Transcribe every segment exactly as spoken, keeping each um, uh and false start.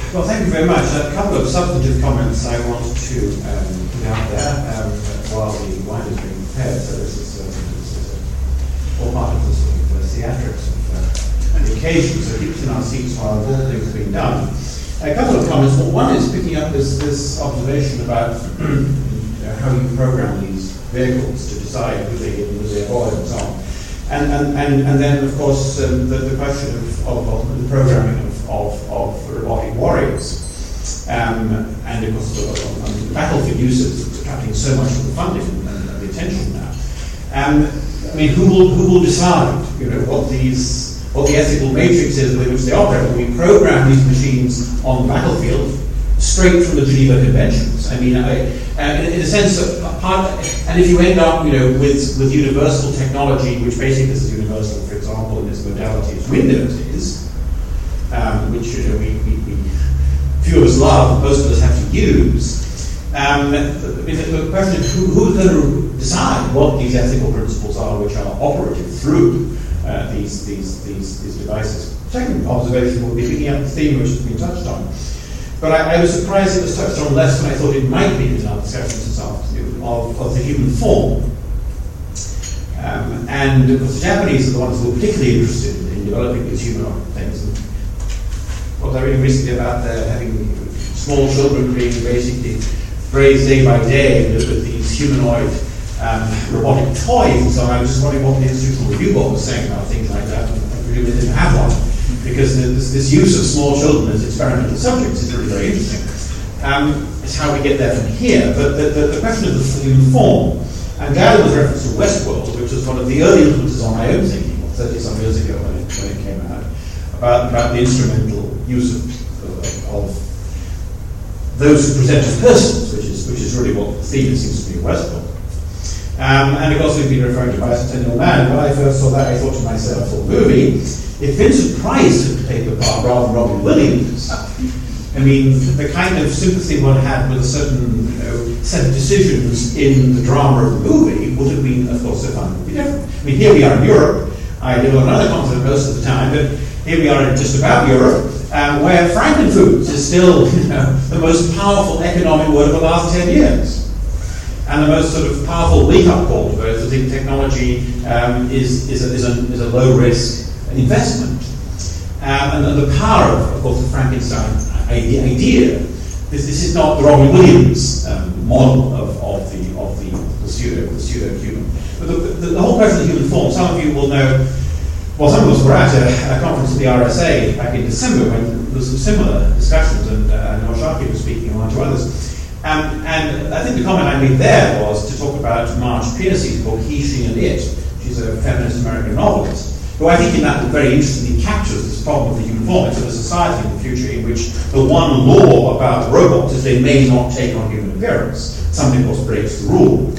Well, thank you very much. A couple of substantive comments I want to um, put out there um, while the wine is being prepared. So this is, uh, this is uh, all part of the sort of uh, theatrics of uh, and the occasion, so keep us in our seats while all things are being done. A couple of comments. Well, one is picking up this, this observation about uh, how you program these vehicles to decide who they who they avoid and so on. And, and, and, and then, of course, um, the, the question of, of, of the programming of, of, of robotic warriors. Um, and, of course, the, um, the battlefield uses attracting so much of the funding and, and the attention now. Um, I mean, who will, who will decide, you know, what these what the ethical matrix is within which they operate? We program these machines on the battlefield straight from the Geneva Conventions. I mean, I, uh, in, in a sense, of part, and if you end up, you know, with, with universal technology, which basically is universal, for example, in this modality as Windows is, um, which you know, we, we, we few of us love, most of us have to use. Um, the, the question is, who, who's going to decide what these ethical principles are, which are operative through uh, these, these these these devices? Second observation will be picking up the theme which has been touched on. But I, I was surprised it was touched on less than I thought it might be in our discussions this afternoon of, of the human form. Um, and of course the Japanese are the ones who are particularly interested in, in developing these humanoid things. And what I read recently about uh, having small children being basically raised day by day with, with these humanoid um, robotic toys and so on. I was just wondering what the Institutional Review Board was saying about things like that. And I really didn't have one. Because this, this use of small children as experimental subjects is really very interesting. Um, it's how we get there from here. But the, the, the question of the human form, and Gallagher was reference to Westworld, which was one of the early influences on my own thinking, thirty-some years ago when it, when it came out, about, about the instrumental use of, of, of those who present as persons, which is, which is really what the theme seems to be in Westworld. Um, and of course, we've been referring to Bicentennial Man. When I first saw that, I thought to myself, for the movie, if Vincent Price had taken the part rather than Robin Williams, I mean, the kind of sympathy one had with a certain you know, set of decisions in the drama of the movie would have been, of course, fundamentally different. I mean, here we are in Europe. I live on another continent most of the time, but here we are in just about Europe, um, where Frankenfoods is still you know, the most powerful economic word of the last ten years. And the most sort of powerful wake-up call to those who think technology um, is, is, a, is, a, is a low-risk investment. Um, and, and the power of, of course, the Frankenstein idea. idea this, this is not the Robin Williams um, model of, of the of the, the pseudo the pseudo human. But the, the, the whole question of the human form. Some of you will know. Well, some of us were at a, a conference at the R S A back in December when there was some similar discussions, and uh, Noah Sharkey was speaking, and one or two others. Um, and I think the comment I made there was to talk about Marge Piercy's book He, She, and It. She's a feminist American novelist, who I think in that book very interestingly captures this problem of the human form. It's of a society in the future in which the one law about robots is they may not take on human appearance. Something, of course, breaks the rule.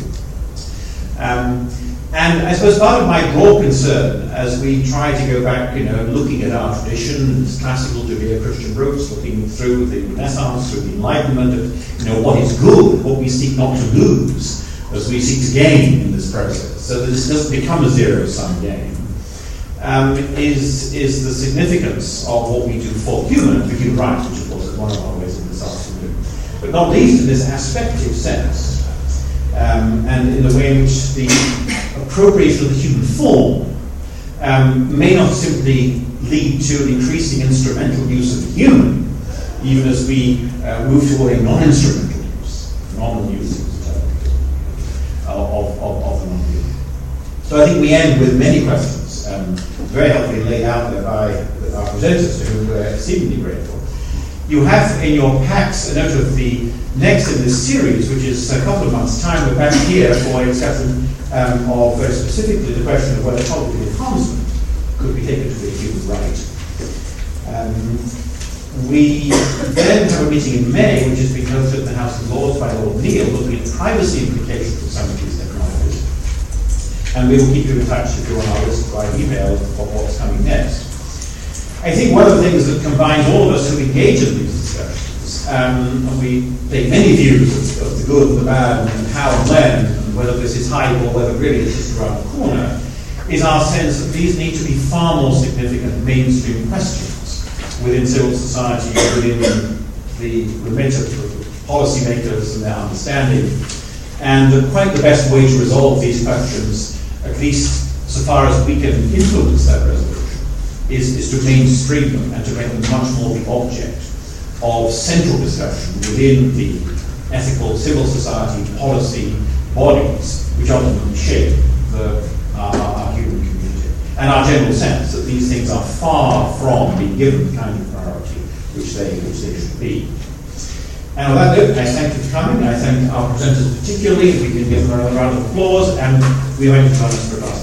Um, and I suppose part of my broad concern as we try to go back, you know, looking at our tradition, its classical Judeo-Christian roots, looking through the Renaissance, through the Enlightenment, of, you know, what is good, what we seek not to lose, as we seek to gain in this process, so that this doesn't become a zero-sum game. Um, is is the significance of what we do for human and for human rights, which of course is one of our ways in this afternoon, but not least in this aspective sense, um, and in the way in which the appropriation of the human form um, may not simply lead to an increasing instrumental use of the human, even as we uh, move toward a non-instrumental use, normal use uh, of, of, of the non-human. So I think we end with many questions. Um, very helpfully laid out there by our presenters, to whom we're exceedingly grateful. You have in your packs a note of the next in this series, which is a couple of months' time. We're back here for a discussion um, of very specifically the question of whether cognitive enhancement could be taken to be a human right. Um, we then have a meeting in May, which is being hosted in the House of Lords by Lord Neil, looking at privacy implications of some of these technologies. And we will keep you in touch if you're on our list by email of what's coming next. I think one of the things that combines all of us who engage in these discussions, um, and we take many views of, of the good and the bad, and how and when, and whether this is hype or whether really it's just around the corner, is our sense that these need to be far more significant mainstream questions within civil society, within the remit of policymakers and their understanding. And that quite the best way to resolve these questions, at least so far as we can influence that resolution, is, is to mainstream them and to make them much more the object of central discussion within the ethical civil society policy bodies which ultimately shape the, uh, our human community. And our general sense that these things are far from being given the kind of priority which they, which they should be. And with that note, I thank you for coming. I thank our presenters particularly. If we can give them another round of applause, and we invite you to join us for a glass